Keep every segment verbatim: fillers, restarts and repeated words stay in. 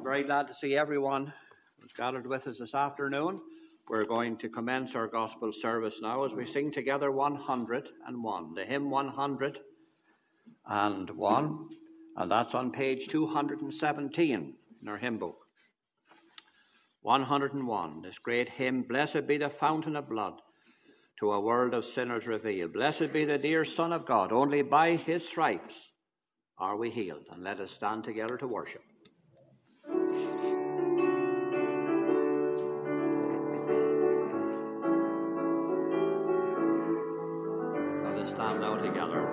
I'm very glad to see everyone who's gathered with us this afternoon. We're going to commence our gospel service now as we sing together one hundred and one, the hymn one hundred and one, and that's on page two hundred seventeen in our hymn book. one hundred and one, this great hymn, Blessed be the fountain of blood, to a world of sinners revealed. Blessed be the dear Son of God, only by his stripes are we healed. And let us stand together to worship. Let us stand now together.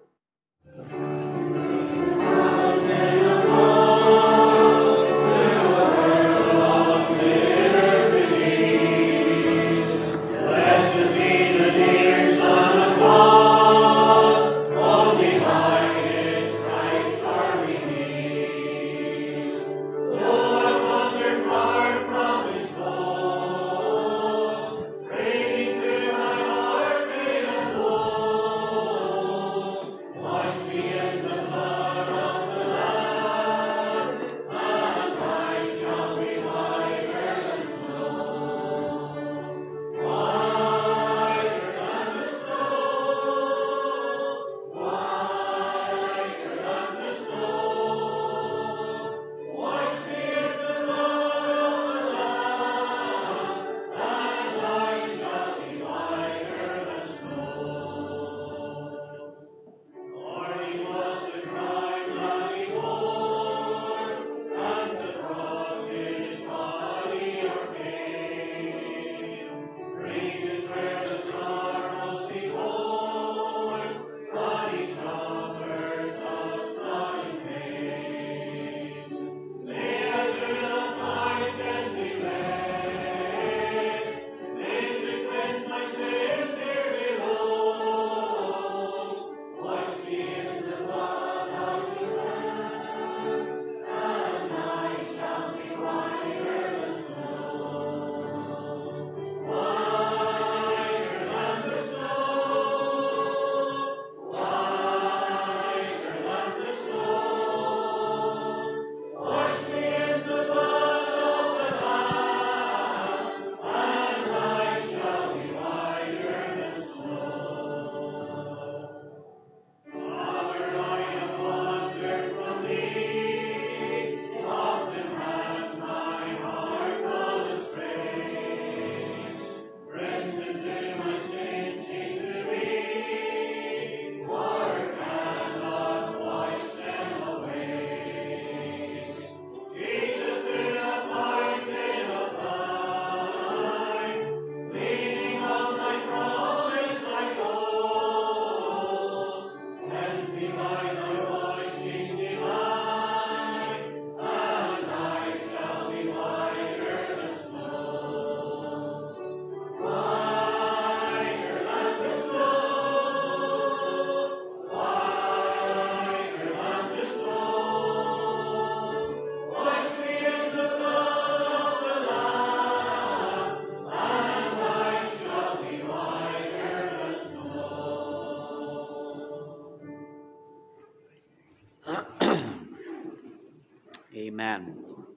Amen.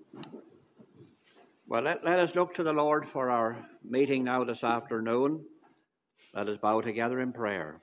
Well, let, let us look to the Lord for our meeting now this afternoon. Let us bow together in prayer.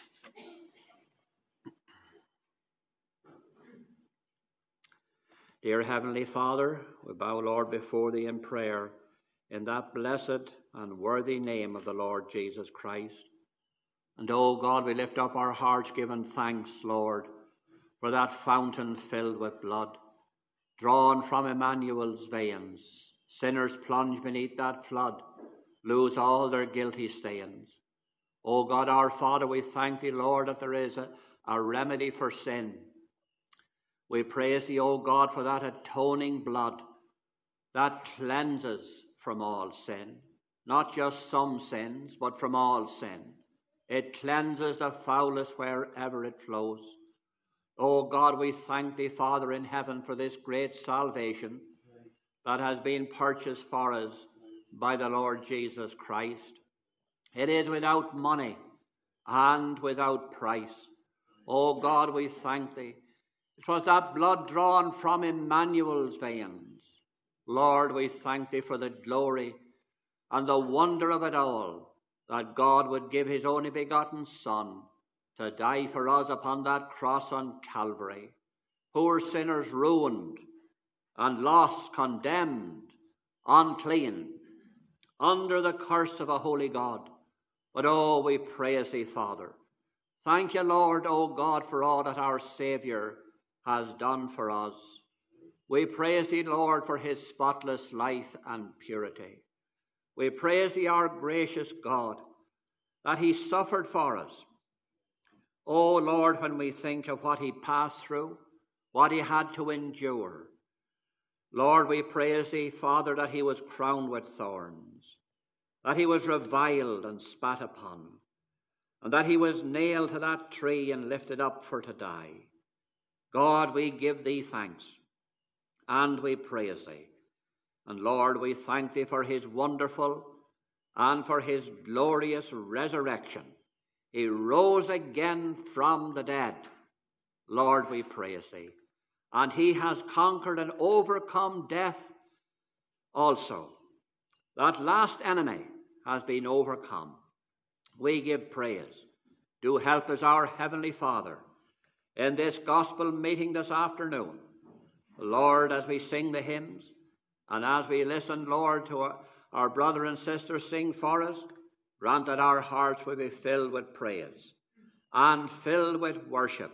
Dear Heavenly Father, we bow, Lord, before Thee in prayer in that blessed and worthy name of the Lord Jesus Christ. And, oh God, we lift up our hearts giving thanks, Lord, for that fountain filled with blood, drawn from Emmanuel's veins. Sinners plunge beneath that flood, lose all their guilty stains. O God, our Father, we thank Thee, Lord, that there is a, a remedy for sin. We praise Thee, O God, for that atoning blood that cleanses from all sin. Not just some sins, but from all sin. It cleanses the foulest wherever it flows. O God, we thank Thee, Father in heaven, for this great salvation that has been purchased for us by the Lord Jesus Christ. It is without money and without price. O God, we thank Thee. It was that blood drawn from Emmanuel's veins Lord, we thank thee for the glory and the wonder of it all, that God would give his only begotten Son to die for us upon that cross on Calvary. Poor sinners ruined and lost, condemned, unclean, under the curse of a holy God. But oh, we praise thee, Father. Thank you, Lord, O God, for all that our Saviour has done for us. We praise thee, Lord, for his spotless life and purity. We praise thee, our gracious God, that he suffered for us. Oh, Lord, when we think of what he passed through, what he had to endure, Lord, we praise thee, Father, that he was crowned with thorns, that he was reviled and spat upon, and that he was nailed to that tree and lifted up for to die. God, we give thee thanks, and we praise thee. And Lord, we thank thee for his wonderful and for his glorious resurrection. He rose again from the dead. Lord, we praise thee. And he has conquered and overcome death also. That last enemy has been overcome. We give praise. Do help us, our Heavenly Father, in this gospel meeting this afternoon. Lord, as we sing the hymns and as we listen, Lord, to our, our brother and sister sing for us, grant that our hearts will be filled with praise and filled with worship.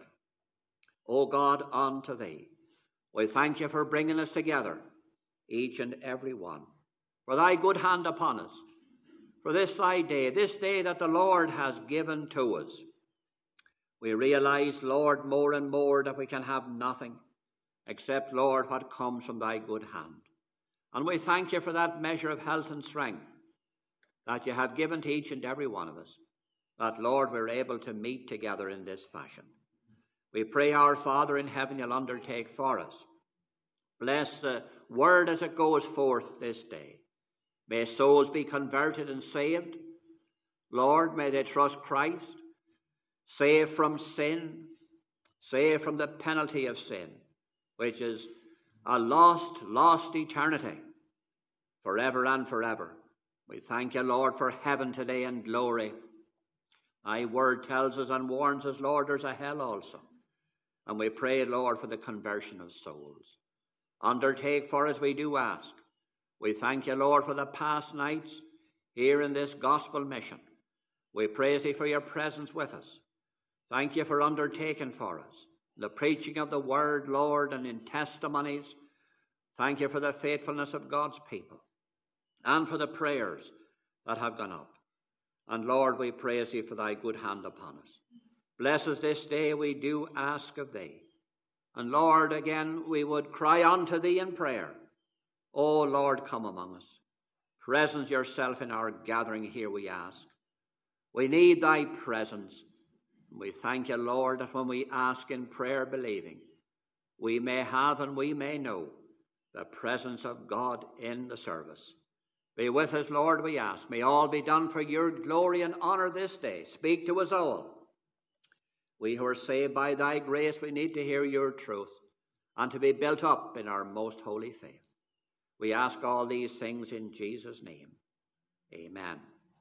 O God, unto thee. We thank you for bringing us together, each and every one, for thy good hand upon us, for this thy day, this day that the Lord has given to us. We realize, Lord, more and more that we can have nothing except, Lord, what comes from thy good hand. And we thank you for that measure of health and strength that you have given to each and every one of us, that, Lord, we're able to meet together in this fashion. We pray, our Father in heaven, you'll undertake for us. Bless the word as it goes forth this day. May souls be converted and saved. Lord, may they trust Christ, saved from sin, saved from the penalty of sin, which is a lost, lost eternity, forever and forever. We thank you, Lord, for heaven today and glory. Thy word tells us and warns us, Lord, there's a hell also. And we pray, Lord, for the conversion of souls. Undertake for us, we do ask. We thank you, Lord, for the past nights here in this gospel mission. We praise thee for your presence with us. Thank you for undertaking for us the preaching of the word, Lord, and in testimonies. Thank you for the faithfulness of God's people and for the prayers that have gone up. And Lord, we praise thee for thy good hand upon us. Bless us this day, we do ask of thee. And Lord, again, we would cry unto thee in prayer. O Lord, come among us. Presence yourself in our gathering here, we ask. We need thy presence. We thank you, Lord, that when we ask in prayer believing, we may have and we may know the presence of God in the service. Be with us, Lord, we ask. May all be done for your glory and honor this day. Speak to us all. We who are saved by thy grace, we need to hear your truth and to be built up in our most holy faith. We ask all these things in Jesus' name. Amen.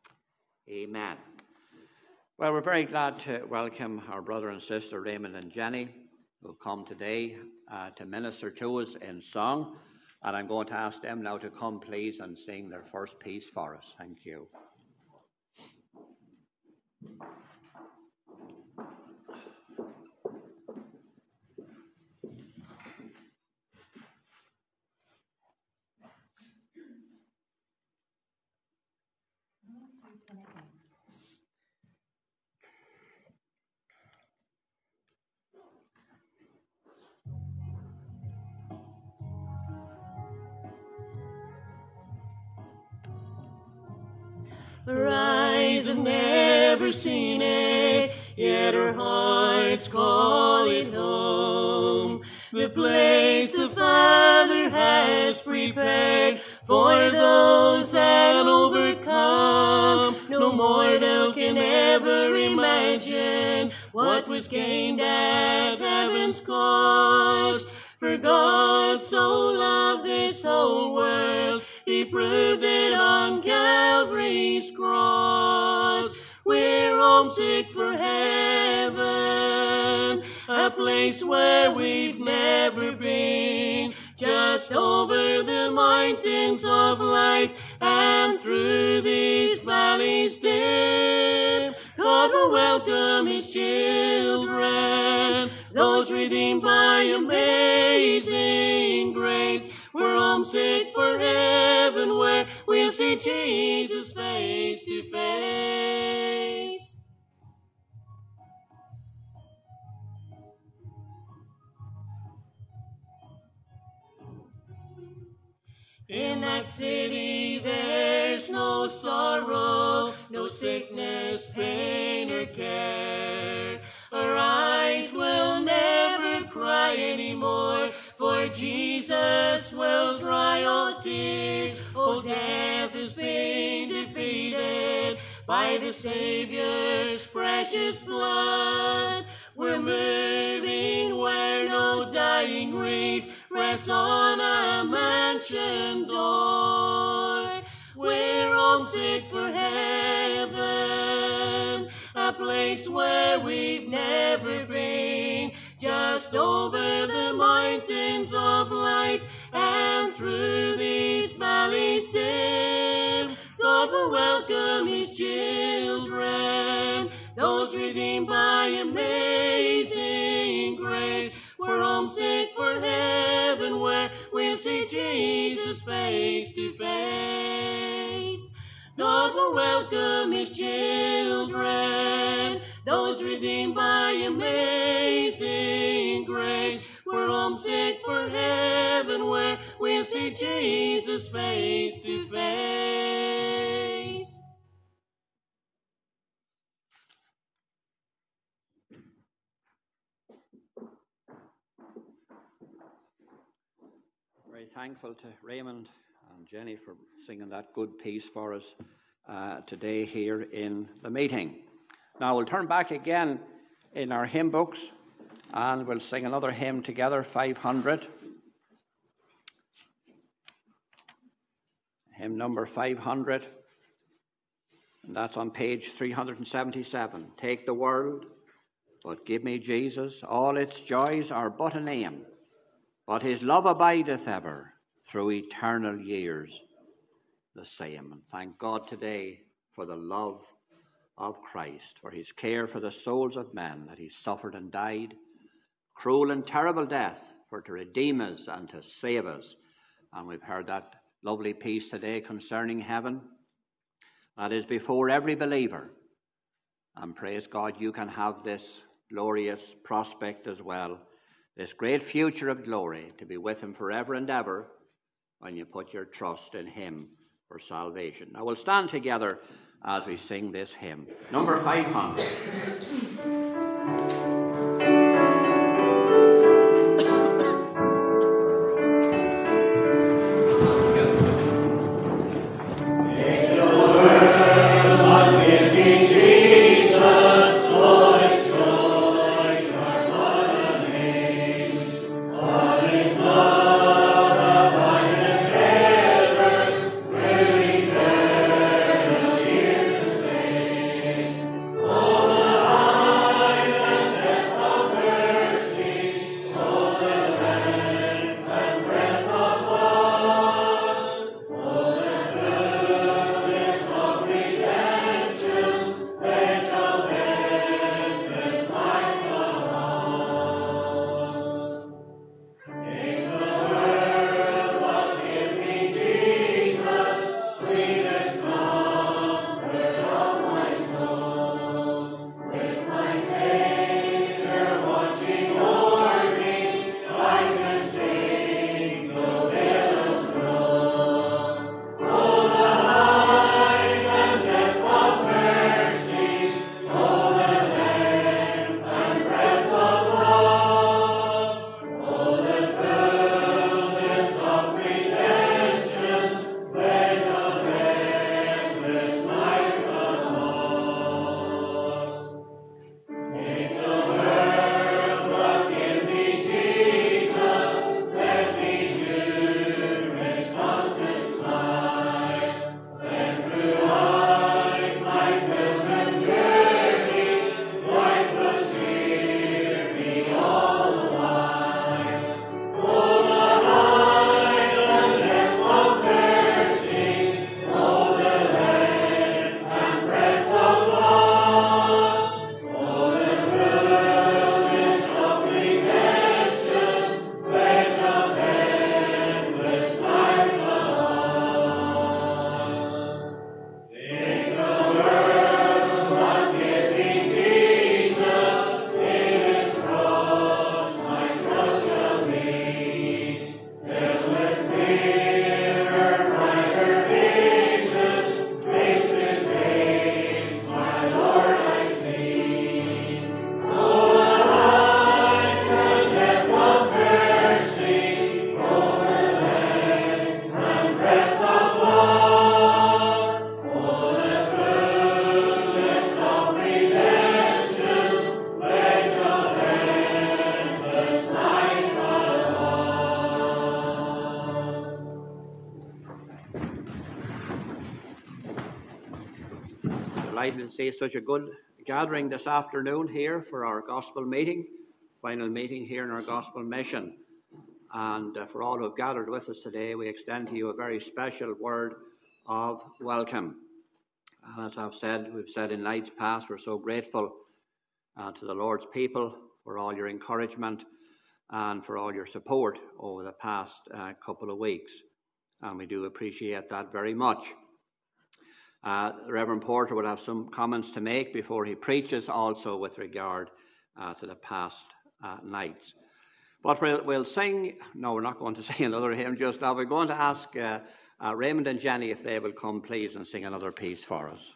Amen. Well, we're very glad to welcome our brother and sister Raymond and Jenny, who come today uh, to minister to us in song. And I'm going to ask them now to come, please, and sing their first piece for us. Thank you. Her eyes have never seen it, yet her hearts call it home. The place the Father has prepared for those that overcome. No mortal can ever imagine what was gained at heaven's cost. For For God so loved this whole world, he proved it on Calvary's cross. We're homesick for heaven, a place where we've never been, just over the mountains of life and through these valleys dim. God will welcome his children, those redeemed by amazing grace. We're homesick for heaven, where we'll see Jesus face to face. In that city there's no sorrow, no sickness, pain, or care. Our eyes will never cry anymore, for Jesus will dry all tears. Oh, death has been defeated by the Savior's precious blood. We're moving where no dying grief rests on a mansion door. We're homesick for heaven, a place where we've never been, just over the mountains of life and through these valleys dim. God will welcome his children, those redeemed by amazing grace. We're homesick for heaven, where we'll see Jesus face to face. God will welcome his children, those redeemed by amazing grace. We're homesick for heaven, where we'll see Jesus face to face. Very thankful to Raymond and Jenny for singing that good piece for us uh, today here in the meeting. Now we'll turn back again in our hymn books and we'll sing another hymn together, five hundred. Hymn number five hundred, and that's on page three hundred seventy-seven. Take the world, but give me Jesus. All its joys are but a name, but his love abideth ever through eternal years the same. And thank God today for the love of Christ, for his care for the souls of men, that he suffered and died cruel and terrible death for to redeem us and to save us. And we've heard that lovely piece today concerning heaven. That is before every believer. And praise God, you can have this glorious prospect as well, this great future of glory, to be with him forever and ever when you put your trust in him for salvation. Now we'll stand together as we sing this hymn, number five hundred. Oh, delighted to see such a good gathering this afternoon here for our gospel meeting, final meeting here in our gospel mission. And uh, for all who have gathered with us today, we extend to you a very special word of welcome. And as I've said, we've said in nights past, we're so grateful uh, to the Lord's people for all your encouragement and for all your support over the past uh, couple of weeks. And we do appreciate that very much. Uh, Reverend Porter will have some comments to make before he preaches, also with regard uh, to the past uh, nights. But we'll, we'll sing, no, we're not going to sing another hymn just now. We're going to ask uh, uh, Raymond and Jenny if they will come, please, and sing another piece for us.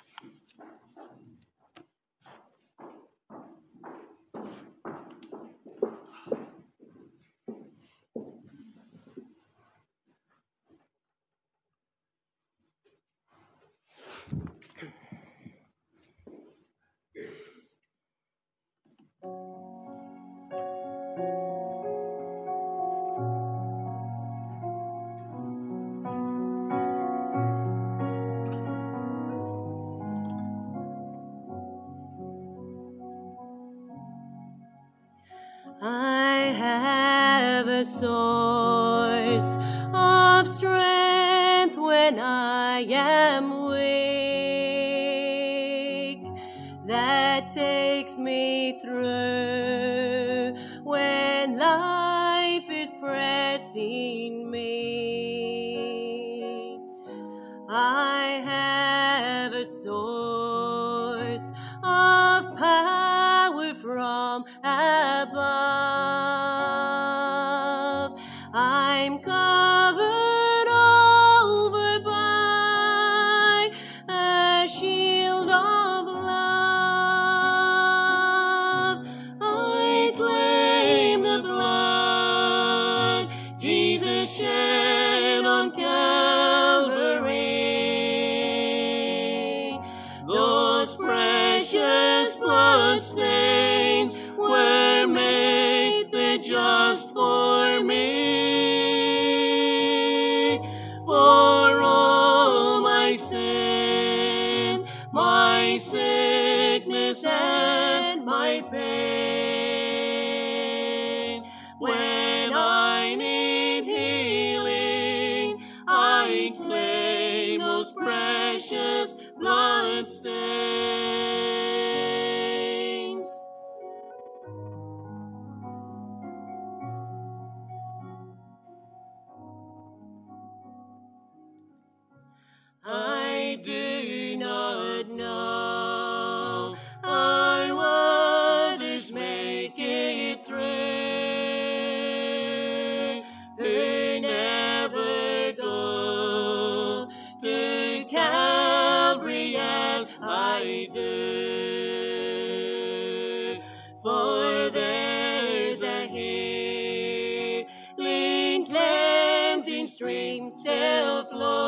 I have a source of strength when I am weak, that takes me through when life is pressing me. I have a source of power from above. I'm covered over by a shield of love. I claim the blood Jesus shed on Calvary. Those precious blood stains were made the just for me. For all my sin, my sickness and my pain. When I need healing, I claim those precious blood stains. I do not know how others make it through, who never go to Calvary as I do. For there's a healing, cleansing stream still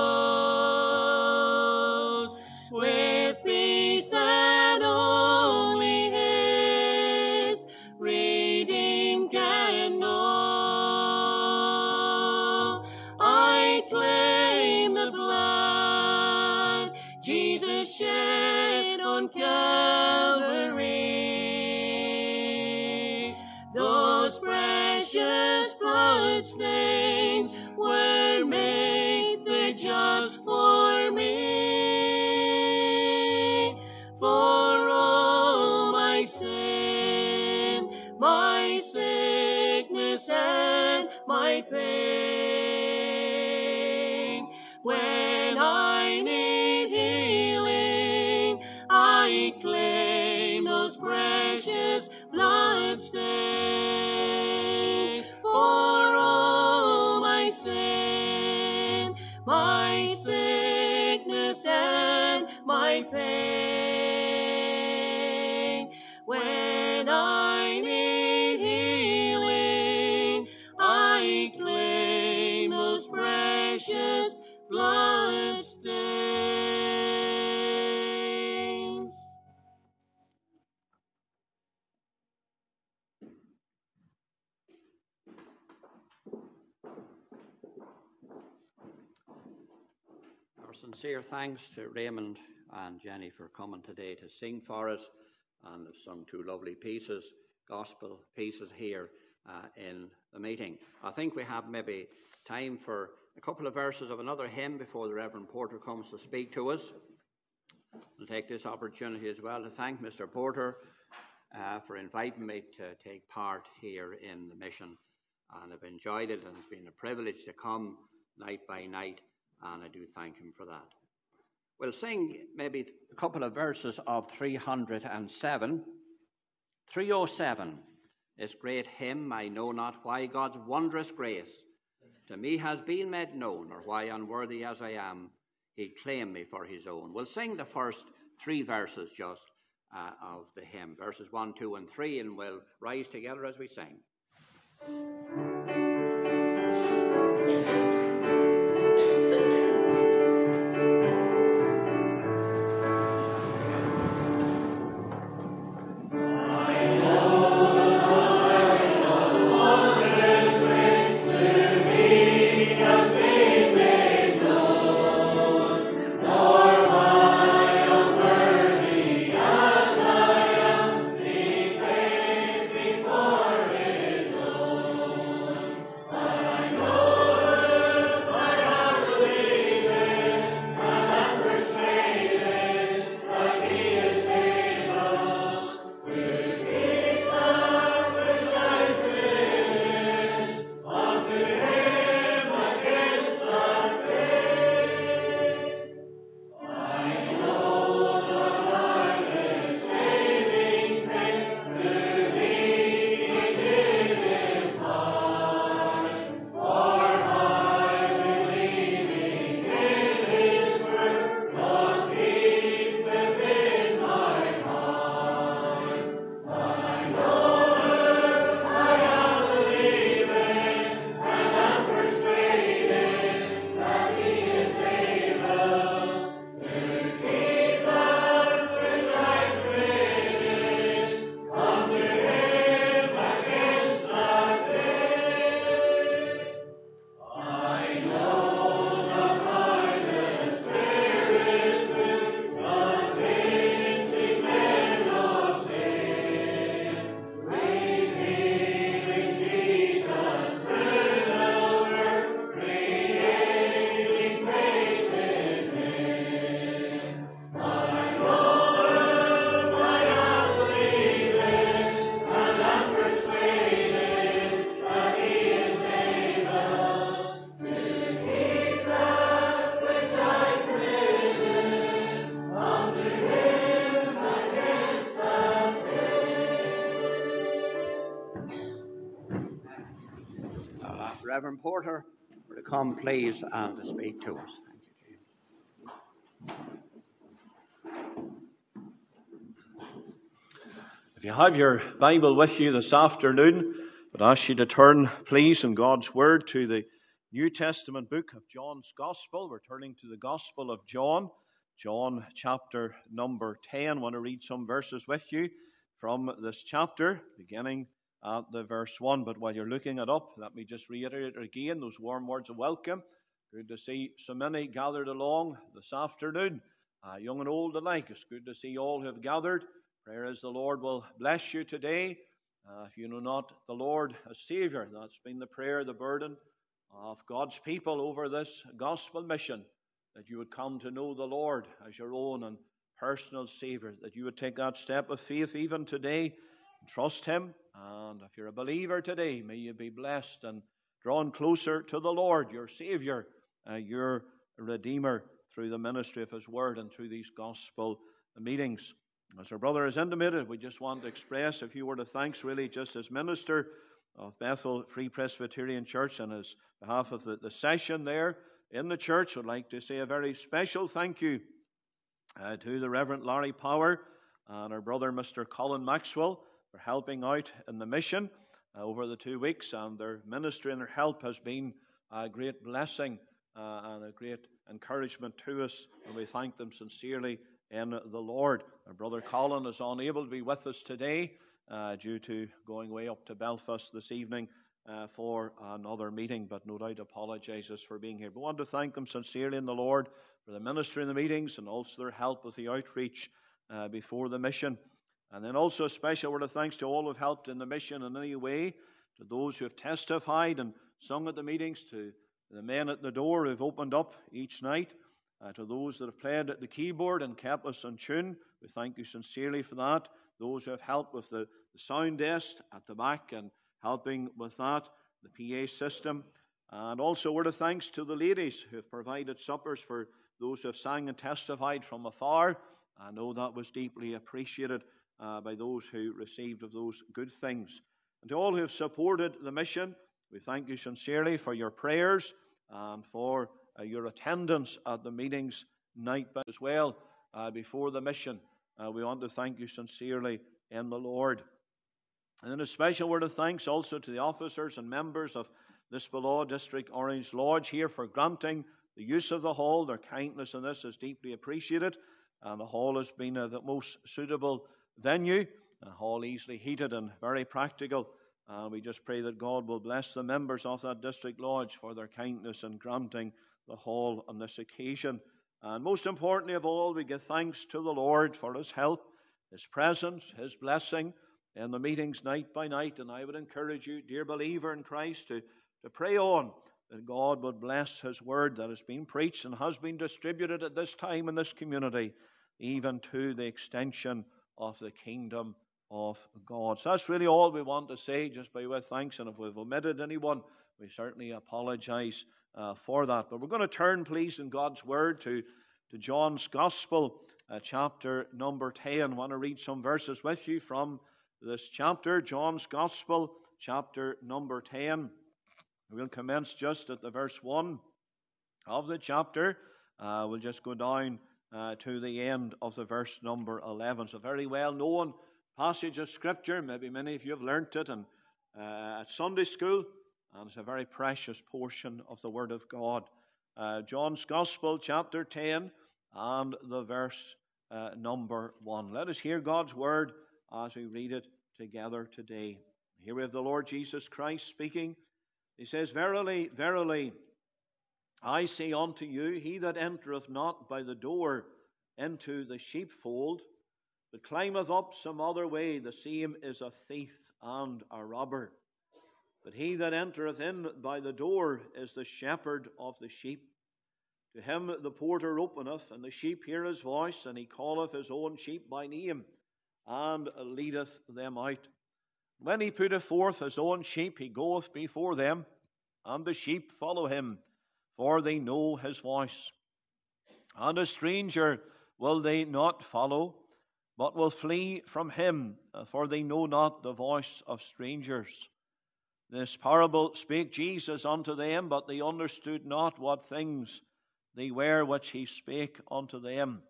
flows, with peace that only His redeemed can know. I claim the blood Jesus shed on Calvary. Those precious blood stains were made the just for me. For all my sin, my sickness and my pain. When I need healing, I claim those precious blood stains. For all my sin, my sickness and my pain. When I need healing, I claim those precious blood stains. Our sincere thanks to Raymond and Jenny for coming today to sing for us, and they've sung two lovely pieces, gospel pieces here uh, in the meeting. I think we have maybe time for a couple of verses of another hymn before the Reverend Porter comes to speak to us. I'll take this opportunity as well to thank Mister Porter uh, for inviting me to take part here in the mission, and I've enjoyed it, and it's been a privilege to come night by night, and I do thank him for that. We'll sing maybe a couple of verses of three hundred seven. three oh seven, this great hymn, I know not why God's wondrous grace to me has been made known, or why unworthy as I am, he claimed me for his own. We'll sing the first three verses just uh, of the hymn, verses one, two, and three, and we'll rise together as we sing. Reverend Porter, to come please and to speak to us. Thank you, James. If you have your Bible with you this afternoon, I'd ask you to turn, please, in God's Word to the New Testament book of John's Gospel. We're turning to the Gospel of John, John chapter number ten. I want to read some verses with you from this chapter, beginning at the verse one. But while you're looking it up, let me just reiterate again those warm words of welcome. Good to see so many gathered along this afternoon, uh, young and old alike. It's good to see all who have gathered. Prayer is the Lord will bless you today. Uh, if you know not the Lord as Savior, that's been the prayer, the burden of God's people over this gospel mission, that you would come to know the Lord as your own and personal Savior, that you would take that step of faith even today and trust Him. And if you're a believer today, may you be blessed and drawn closer to the Lord, your Savior, uh, your Redeemer, through the ministry of His Word and through these gospel meetings. As our brother has intimated, we just want to express a few words of thanks, really, just as minister of Bethel Free Presbyterian Church, and as behalf of the, the session there in the church, I'd like to say a very special thank you uh, to the Reverend Larry Power and our brother Mister Colin Maxwell for helping out in the mission uh, over the two weeks, and their ministry and their help has been a great blessing uh, and a great encouragement to us, and we thank them sincerely in the Lord. Our brother Colin is unable to be with us today uh, due to going way up to Belfast this evening uh, for another meeting, but no doubt apologizes for being here. But I want to thank them sincerely in the Lord for the ministry in the meetings and also their help with the outreach uh, before the mission. And then also a special word of thanks to all who have helped in the mission in any way, to those who have testified and sung at the meetings, to the men at the door who have opened up each night, uh, to those that have played at the keyboard and kept us in tune. We thank you sincerely for that. Those who have helped with the, the sound desk at the back and helping with that, the P A system. And also a word of thanks to the ladies who have provided suppers for those who have sang and testified from afar. I know that was deeply appreciated uh, by those who received of those good things. And to all who have supported the mission, we thank you sincerely for your prayers and for uh, your attendance at the meetings night but as well uh, before the mission. Uh, we want to thank you sincerely in the Lord. And then a special word of thanks also to the officers and members of this Below District Orange Lodge here for granting the use of the hall. Their kindness in this is deeply appreciated. And the hall has been uh, the most suitable venue. A hall easily heated and very practical. And uh, we just pray that God will bless the members of that district lodge for their kindness in granting the hall on this occasion. And most importantly of all, we give thanks to the Lord for His help, His presence, His blessing in the meetings night by night. And I would encourage you, dear believer in Christ, to, to pray on that God would bless His word that has been preached and has been distributed at this time in this community, even to the extension of the kingdom of God. So that's really all we want to say, just by way of thanks. And if we've omitted anyone, we certainly apologize uh, for that. But we're going to turn, please, in God's word to, to John's Gospel, uh, chapter number ten. I want to read some verses with you from this chapter, John's Gospel, chapter number ten. We'll commence just at the verse one of the chapter. Uh, we'll just go down uh, to the end of the verse number eleven. It's a very well-known passage of Scripture. Maybe many of you have learnt it and, uh, at Sunday school, and it's a very precious portion of the Word of God. Uh, John's Gospel, chapter ten, and the verse uh, number one. Let us hear God's Word as we read it together today. Here we have the Lord Jesus Christ speaking. He says, Verily, verily, I say unto you, he that entereth not by the door into the sheepfold, but climbeth up some other way, the same is a thief and a robber. But he that entereth in by the door is the shepherd of the sheep. To him the porter openeth, and the sheep hear his voice, and he calleth his own sheep by name, and leadeth them out. When he putteth forth his own sheep, he goeth before them, and the sheep follow him, for they know his voice. And a stranger will they not follow, but will flee from him, for they know not the voice of strangers. This parable spake Jesus unto them, but they understood not what things they were which he spake unto them.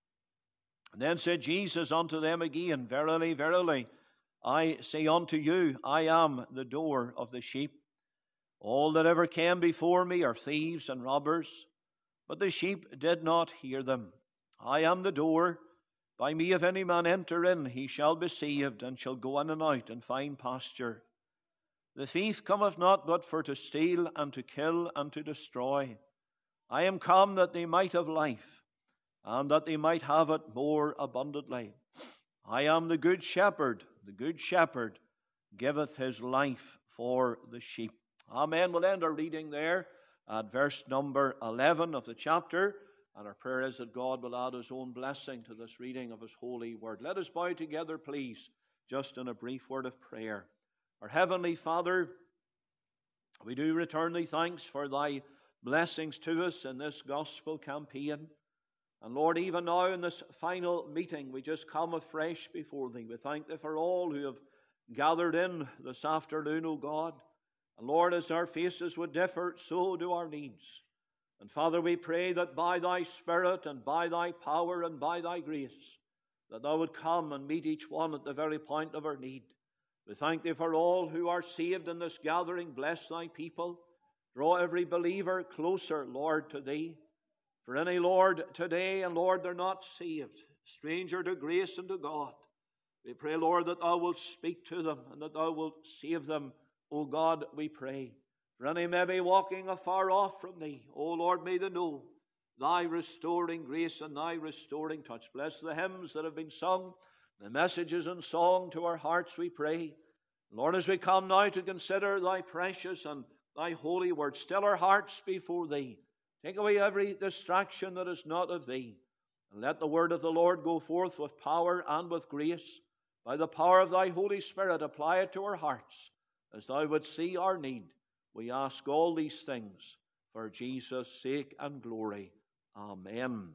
And then said Jesus unto them again, Verily, verily, I say unto you, I am the door of the sheep. All that ever came before me are thieves and robbers, but the sheep did not hear them. I am the door. By me if any man enter in, he shall be saved, and shall go in and out and find pasture. The thief cometh not but for to steal, and to kill, and to destroy. I am come that they might have life, and that they might have it more abundantly. I am the good shepherd. The good shepherd giveth his life for the sheep. Amen. We'll end our reading there at verse number eleven of the chapter. And our prayer is that God will add His own blessing to this reading of His holy word. Let us bow together, please, just in a brief word of prayer. Our Heavenly Father, we do return Thee thanks for Thy blessings to us in this gospel campaign. And Lord, even now in this final meeting, we just come afresh before Thee. We thank Thee for all who have gathered in this afternoon, O God. And Lord, as our faces would differ, so do our needs. And Father, we pray that by Thy Spirit and by Thy power and by Thy grace, that Thou would come and meet each one at the very point of our need. We thank Thee for all who are saved in this gathering. Bless Thy people. Draw every believer closer, Lord, to Thee. For any, Lord, today, and Lord, they're not saved, stranger to grace and to God, we pray, Lord, that Thou wilt speak to them and that Thou wilt save them O God, we pray. For any may be walking afar off from Thee, O Lord, may they know Thy restoring grace and Thy restoring touch. Bless the hymns that have been sung, the messages and song to our hearts, we pray. Lord, as we come now to consider Thy precious and Thy holy word, still our hearts before Thee. Take away every distraction that is not of Thee. And let the word of the Lord go forth with power and with grace. By the power of Thy Holy Spirit, apply it to our hearts, as Thou wouldst see our need. We ask all these things for Jesus' sake and glory. Amen.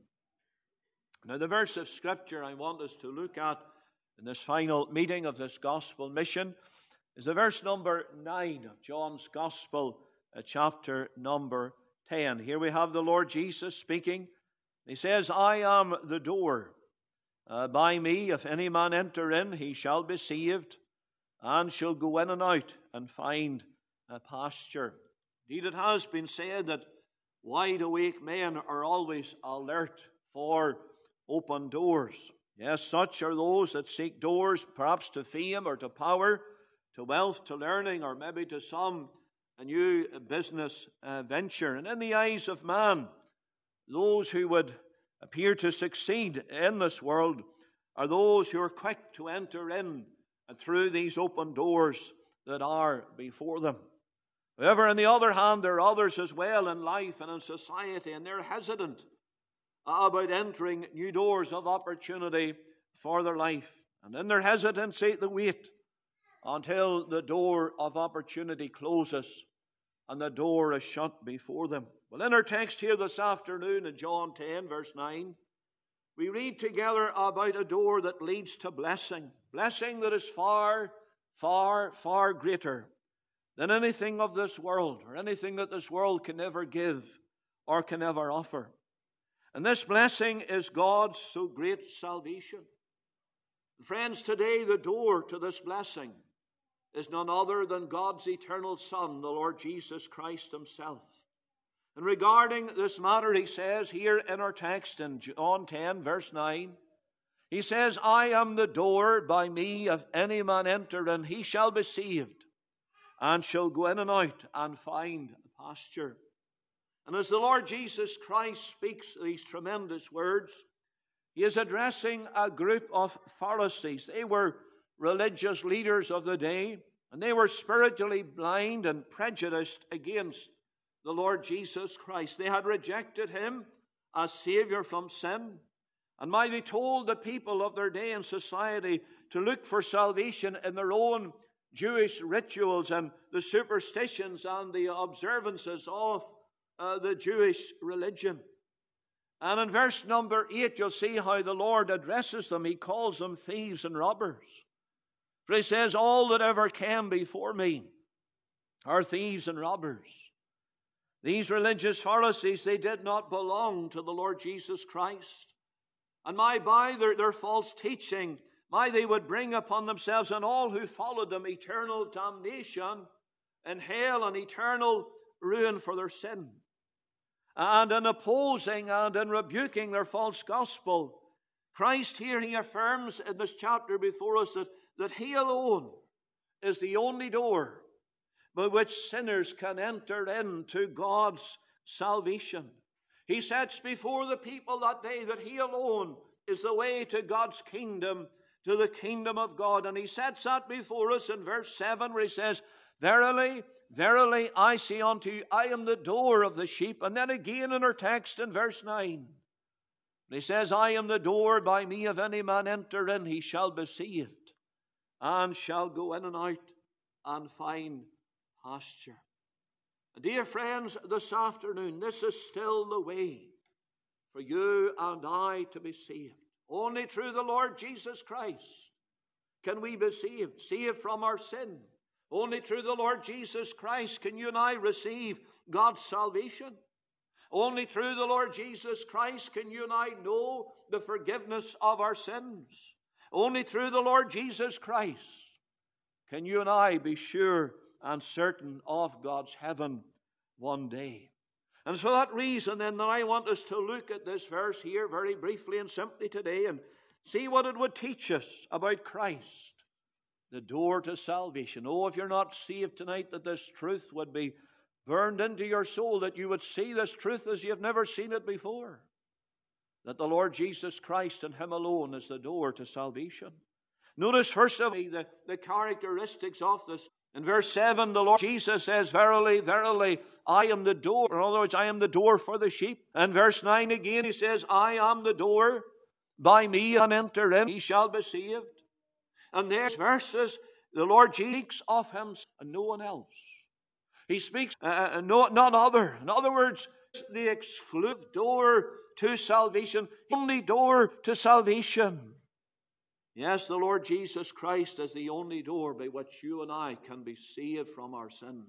Now, the verse of Scripture I want us to look at in this final meeting of this gospel mission is the verse number nine of John's Gospel, uh, chapter number ten. Here we have the Lord Jesus speaking. He says, I am the door. Uh, by me, if any man enter in, he shall be saved, and shall go in and out and find a pasture. Indeed, it has been said that wide awake men are always alert for open doors. Yes, such are those that seek doors, perhaps to fame or to power, to wealth, to learning, or maybe to some a new business uh, venture. And in the eyes of man, those who would appear to succeed in this world are those who are quick to enter in and through these open doors that are before them. However, on the other hand, there are others as well in life and in society, and they're hesitant about entering new doors of opportunity for their life. And in their hesitancy, they wait until the door of opportunity closes and the door is shut before them. Well, in our text here this afternoon in John ten, verse nine, we read together about a door that leads to blessing. Blessing that is far, far, far greater than anything of this world or anything that this world can ever give or can ever offer. And this blessing is God's so great salvation. Friends, today the door to this blessing is none other than God's eternal Son, the Lord Jesus Christ Himself. And regarding this matter, he says here in our text in John ten, verse nine, he says, I am the door. By me, if any man enter in, he shall be saved, and shall go in and out and find pasture. And as the Lord Jesus Christ speaks these tremendous words, He is addressing a group of Pharisees. They were religious leaders of the day, and they were spiritually blind and prejudiced against the Lord Jesus Christ. They had rejected Him as Savior from sin. And why they told the people of their day and society to look for salvation in their own Jewish rituals and the superstitions and the observances of uh, the Jewish religion. And in verse number eight, you'll see how the Lord addresses them. He calls them thieves and robbers. For He says, all that ever came before me are thieves and robbers. These religious Pharisees, they did not belong to the Lord Jesus Christ. And my, by their, their false teaching, my, they would bring upon themselves and all who followed them eternal damnation and hell and eternal ruin for their sin. And in opposing and in rebuking their false gospel, Christ here, He affirms in this chapter before us that, that He alone is the only door by which sinners can enter into God's salvation. He sets before the people that day that He alone is the way to God's kingdom, to the kingdom of God. And He sets that before us in verse seven, where He says, Verily, verily, I say unto you, I am the door of the sheep. And then again in our text in verse nine, He says, I am the door. By me, if any man enter in, he shall be saved, and shall go in and out and find pasture. Dear friends, this afternoon, this is still the way for you and I to be saved. Only through the Lord Jesus Christ can we be saved, saved from our sin. Only through the Lord Jesus Christ can you and I receive God's salvation. Only through the Lord Jesus Christ can you and I know the forgiveness of our sins. Only through the Lord Jesus Christ can you and I be sure and certain of God's heaven one day. And for that reason then that I want us to look at this verse here very briefly and simply today and see what it would teach us about Christ, the door to salvation. Oh, if you're not saved tonight, that this truth would be burned into your soul, that you would see this truth as you've never seen it before. That the Lord Jesus Christ and Him alone is the door to salvation. Notice first of all the, the characteristics of this. In verse seven, the Lord Jesus says, Verily, verily, I am the door. In other words, I am the door for the sheep. And verse nine again, He says, I am the door. By me and enter in, he shall be saved. And there's verses, the Lord speaks of Himself and no one else. He speaks uh, no, none other. In other words, the exclusive door to salvation, the only door to salvation. Yes, the Lord Jesus Christ is the only door by which you and I can be saved from our sins,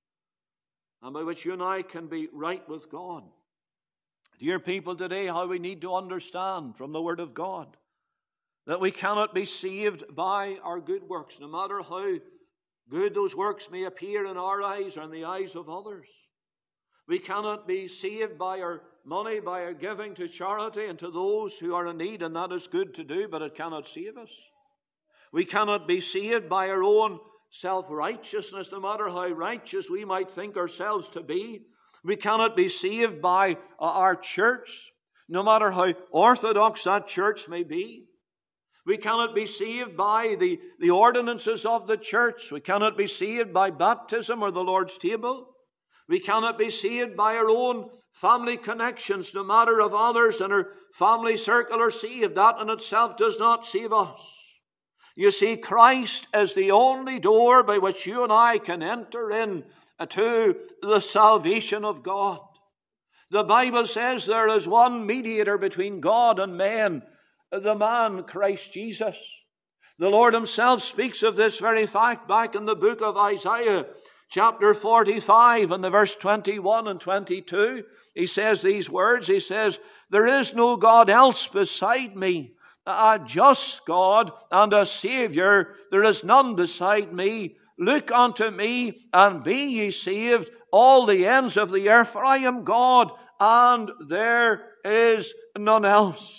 and by which you and I can be right with God. Dear people, today how we need to understand from the Word of God that we cannot be saved by our good works, no matter how good those works may appear in our eyes or in the eyes of others. We cannot be saved by our money, by our giving to charity and to those who are in need, and that is good to do, but it cannot save us. We cannot be saved by our own self-righteousness, no matter how righteous we might think ourselves to be. We cannot be saved by our church, no matter how orthodox that church may be. We cannot be saved by the, the ordinances of the church. We cannot be saved by baptism or the Lord's table. We cannot be saved by our own family connections, no matter if others in our family circle are saved. That in itself does not save us. You see, Christ is the only door by which you and I can enter in to the salvation of God. The Bible says there is one mediator between God and men, the man Christ Jesus. The Lord Himself speaks of this very fact back in the book of Isaiah, chapter forty-five, and the verse twenty-one and twenty-two. He says these words, He says, There is no God else beside me, a just God and a Saviour. There is none beside me. Look unto me, and be ye saved, all the ends of the earth, for I am God, and there is none else.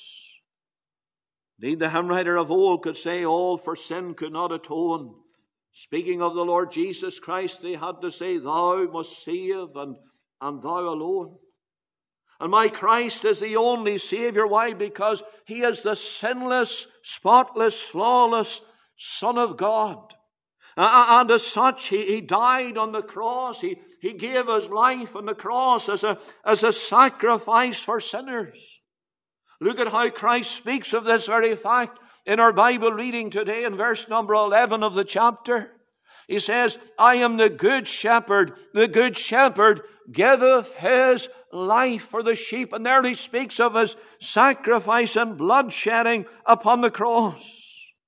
Indeed, the hymn writer of old could say, all for sin could not atone. Speaking of the Lord Jesus Christ, they had to say, Thou must save, and, and Thou alone. And my Christ is the only Saviour. Why? Because He is the sinless, spotless, flawless Son of God. And as such, he, he died on the cross. He, he gave His life on the cross as a, as a sacrifice for sinners. Look at how Christ speaks of this very fact in our Bible reading today in verse number eleven of the chapter. He says, I am the good shepherd. The good shepherd giveth his life for the sheep. And there He speaks of His sacrifice and blood shedding upon the cross.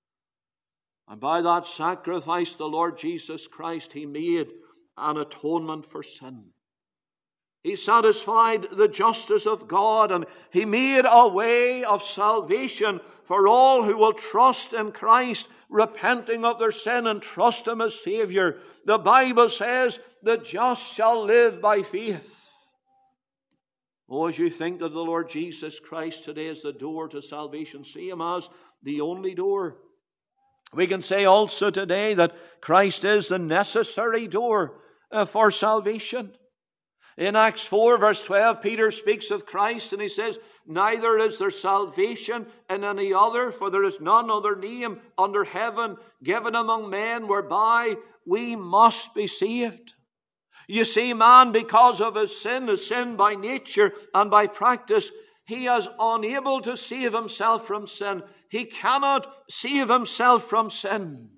And by that sacrifice, the Lord Jesus Christ, He made an atonement for sin. He satisfied the justice of God, and He made a way of salvation for all who will trust in Christ, repenting of their sin and trust Him as Saviour. The Bible says, the just shall live by faith. Oh, as you think of the Lord Jesus Christ today as the door to salvation, see Him as the only door. We can say also today that Christ is the necessary door uh, for salvation. In Acts four verse twelve, Peter speaks of Christ and he says, Neither is there salvation in any other, for there is none other name under heaven given among men whereby we must be saved. You see, man, because of his sin, his sin by nature and by practice, he is unable to save himself from sin. He cannot save himself from sin.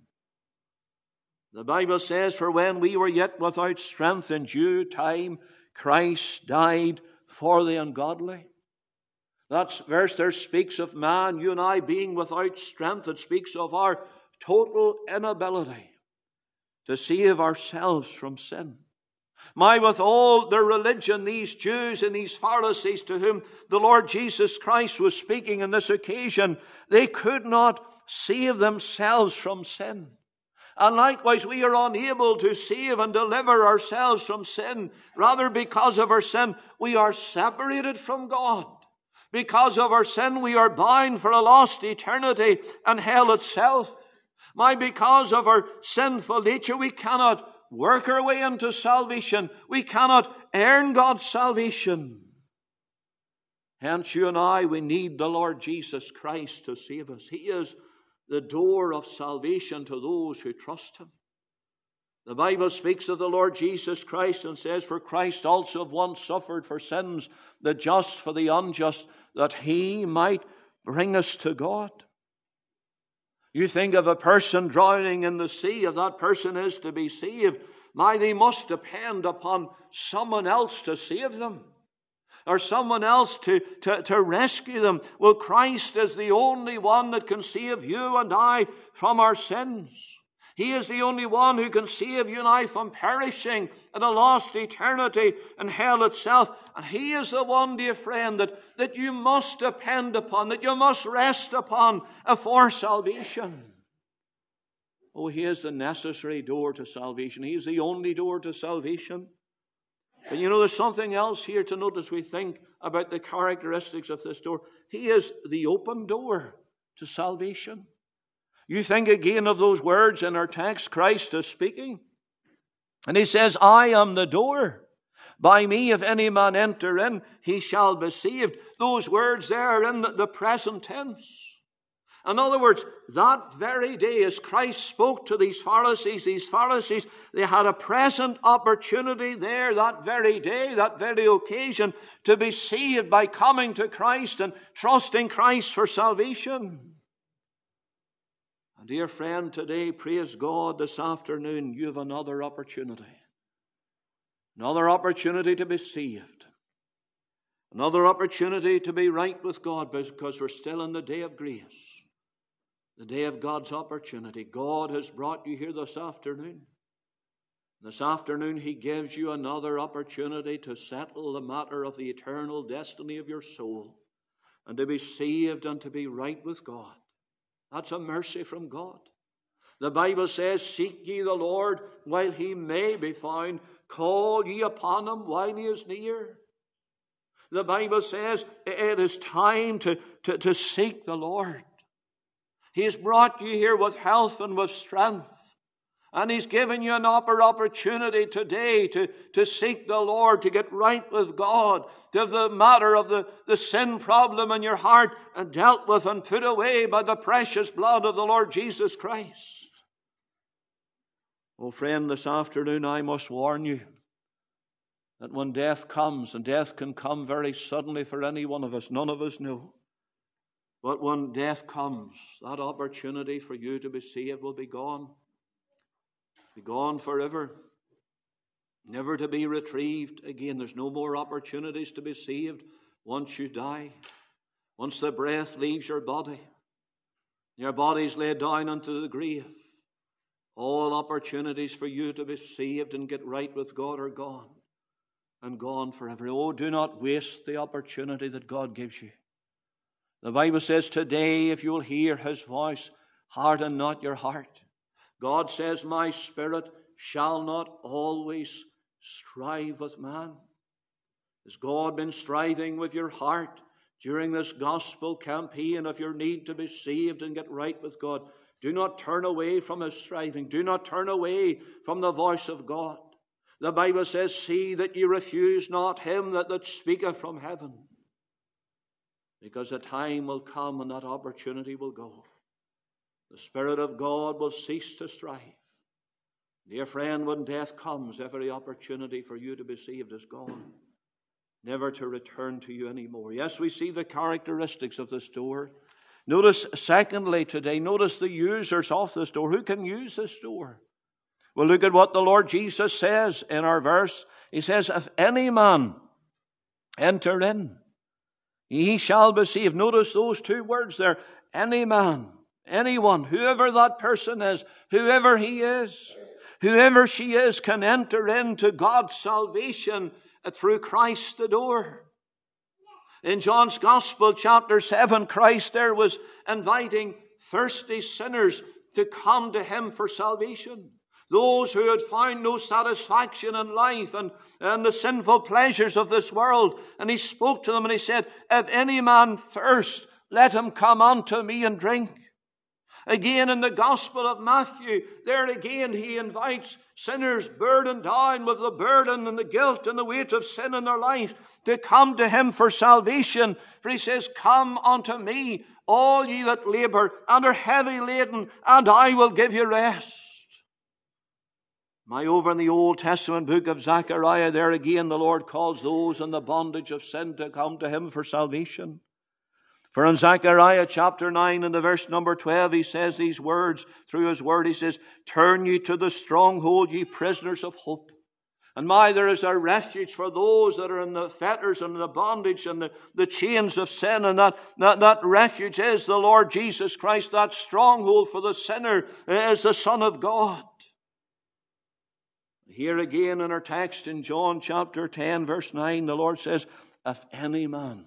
The Bible says, For when we were yet without strength, in due time Christ died for the ungodly. That verse there speaks of man, you and I, being without strength. It speaks of our total inability to save ourselves from sin. My, with all their religion, these Jews and these Pharisees to whom the Lord Jesus Christ was speaking on this occasion, they could not save themselves from sin. And likewise, we are unable to save and deliver ourselves from sin. Rather, because of our sin, we are separated from God. Because of our sin, we are bound for a lost eternity and hell itself. My, because of our sinful nature, we cannot work our way into salvation. We cannot earn God's salvation. Hence, you and I, we need the Lord Jesus Christ to save us. He is the door of salvation to those who trust Him. The Bible speaks of the Lord Jesus Christ and says, for Christ also once suffered for sins, the just for the unjust, that He might bring us to God. You think of a person drowning in the sea, if that person is to be saved, my, they must depend upon someone else to save them, or someone else to, to, to rescue them. Well, Christ is the only one that can save you and I from our sins. He is the only one who can save you and I from perishing in a lost eternity in hell itself. And He is the one, dear friend, that, that you must depend upon, that you must rest upon for salvation. Oh, He is the necessary door to salvation. He is the only door to salvation. But you know, there's something else here to notice. We think about the characteristics of this door. He is the open door to salvation. You think again of those words in our text. Christ is speaking. And He says, I am the door. By me, if any man enter in, he shall be saved. Those words there are in the, the present tense. In other words, that very day as Christ spoke to these Pharisees, these Pharisees, they had a present opportunity there that very day, that very occasion, to be saved by coming to Christ and trusting Christ for salvation. And dear friend, today, praise God, this afternoon, you have another opportunity. Another opportunity to be saved. Another opportunity to be right with God, because we're still in the day of grace. The day of God's opportunity. God has brought you here this afternoon. This afternoon He gives you another opportunity to settle the matter of the eternal destiny of your soul, and to be saved and to be right with God. That's a mercy from God. The Bible says, seek ye the Lord while He may be found. Call ye upon Him while He is near. The Bible says it is time to, to, to seek the Lord. He has brought you here with health and with strength. And He's given you an opportunity today to, to seek the Lord, to get right with God, to have the matter of the, the sin problem in your heart and dealt with and put away by the precious blood of the Lord Jesus Christ. Oh, friend, this afternoon I must warn you that when death comes, and death can come very suddenly for any one of us, none of us know. But when death comes, that opportunity for you to be saved will be gone. Be gone forever. Never to be retrieved again. There's no more opportunities to be saved once you die. Once the breath leaves your body, your body's laid down into the grave. All opportunities for you to be saved and get right with God are gone. And gone forever. Oh, do not waste the opportunity that God gives you. The Bible says today, if you will hear His voice, harden not your heart. God says, my spirit shall not always strive with man. Has God been striving with your heart during this gospel campaign of your need to be saved and get right with God? Do not turn away from His striving. Do not turn away from the voice of God. The Bible says, see that ye refuse not Him that, that speaketh from heaven. Because a time will come and that opportunity will go. The Spirit of God will cease to strive. Dear friend, when death comes, every opportunity for you to be saved is gone. Never to return to you anymore. Yes, we see the characteristics of this door. Notice, secondly, today, notice the users of this door. Who can use this door? Well, look at what the Lord Jesus says in our verse. He says, if any man enter in, he shall be saved. Notice those two words there. Any man, anyone, whoever that person is, whoever he is, whoever she is, can enter into God's salvation through Christ the door. In John's Gospel, chapter seven, Christ there was inviting thirsty sinners to come to Him for salvation. Those who had found no satisfaction in life and, and the sinful pleasures of this world. And He spoke to them and He said, if any man thirst, let him come unto me and drink. Again in the Gospel of Matthew, there again he invites sinners burdened down with the burden and the guilt and the weight of sin in their lives to come to him for salvation. For he says, "Come unto me, all ye that labor and are heavy laden, and I will give you rest." My, over in the Old Testament book of Zechariah, there again the Lord calls those in the bondage of sin to come to him for salvation. For in Zechariah chapter nine and the verse number twelve, he says these words through his word. He says, "Turn ye to the stronghold, ye prisoners of hope." And my, there is a refuge for those that are in the fetters and the bondage and the, the chains of sin. And that, that, that refuge is the Lord Jesus Christ. That stronghold for the sinner is the Son of God. Here again in our text in John chapter ten verse nine, the Lord says, "If any man,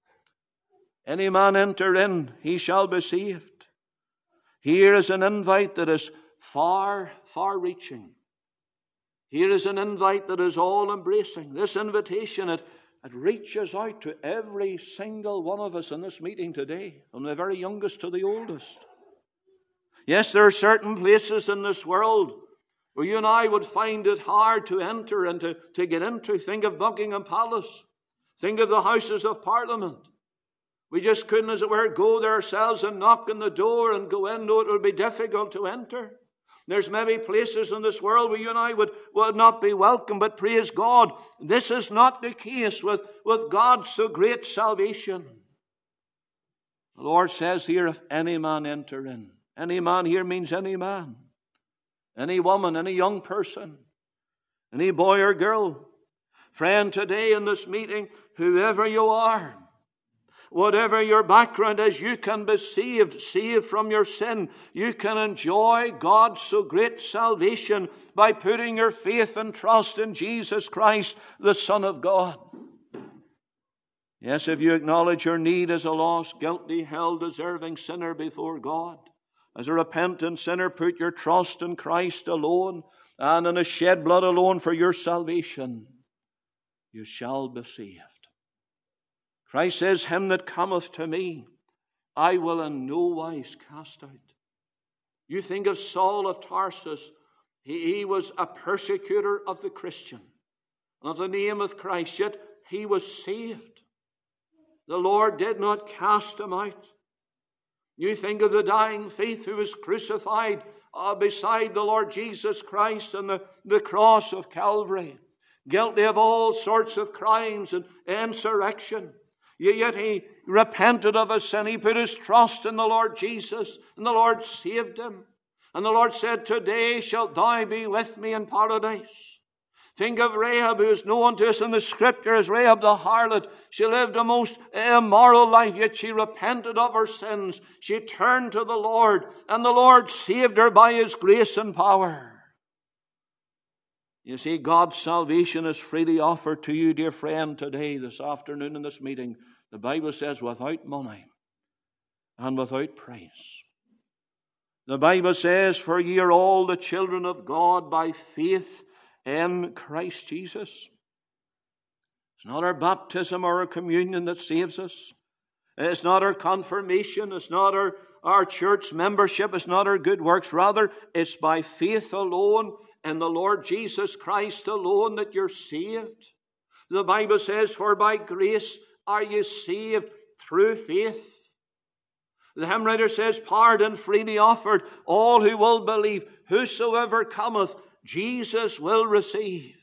any man enter in, he shall be saved." Here is an invite that is far, far reaching. Here is an invite that is all embracing. This invitation, it, it reaches out to every single one of us in this meeting today, from the very youngest to the oldest. Yes, there are certain places in this world where you and I would find it hard to enter and to, to get into. Think of Buckingham Palace. Think of the Houses of Parliament. We just couldn't, as it were, go there ourselves and knock on the door and go in. No, it would be difficult to enter. There's maybe places in this world where you and I would, would not be welcome, but praise God, this is not the case with, with God's so great salvation. The Lord says here, "If any man enter in." Any man here means any man. Any woman, any young person, any boy or girl. Friend, today in this meeting, whoever you are, whatever your background is, you can be saved, saved from your sin. You can enjoy God's so great salvation by putting your faith and trust in Jesus Christ, the Son of God. Yes, if you acknowledge your need as a lost, guilty, hell-deserving sinner before God, as a repentant sinner, put your trust in Christ alone and in His shed blood alone for your salvation, you shall be saved. Christ says, "Him that cometh to me, I will in no wise cast out." You think of Saul of Tarsus. He, he was a persecutor of the Christian, and of the name of Christ, yet he was saved. The Lord did not cast him out. You think of the dying thief who was crucified uh, beside the Lord Jesus Christ on the, the cross of Calvary, guilty of all sorts of crimes and insurrection. Yet he repented of his sin. He put his trust in the Lord Jesus, and the Lord saved him. And the Lord said, "Today shalt thou be with me in paradise." Think of Rahab, who is known to us in the Scripture as Rahab the harlot. She lived a most immoral life, yet she repented of her sins. She turned to the Lord, and the Lord saved her by His grace and power. You see, God's salvation is freely offered to you, dear friend, today, this afternoon in this meeting. The Bible says, without money and without price. The Bible says, "For ye are all the children of God by faith in Christ Jesus." It's not our baptism or our communion that saves us. It's not our confirmation. It's not our, our church membership. It's not our good works. Rather, it's by faith alone in the Lord Jesus Christ alone that you're saved. The Bible says, "For by grace are ye saved through faith." The hymn writer says, "Pardon freely offered, all who will believe, whosoever cometh, Jesus will receive."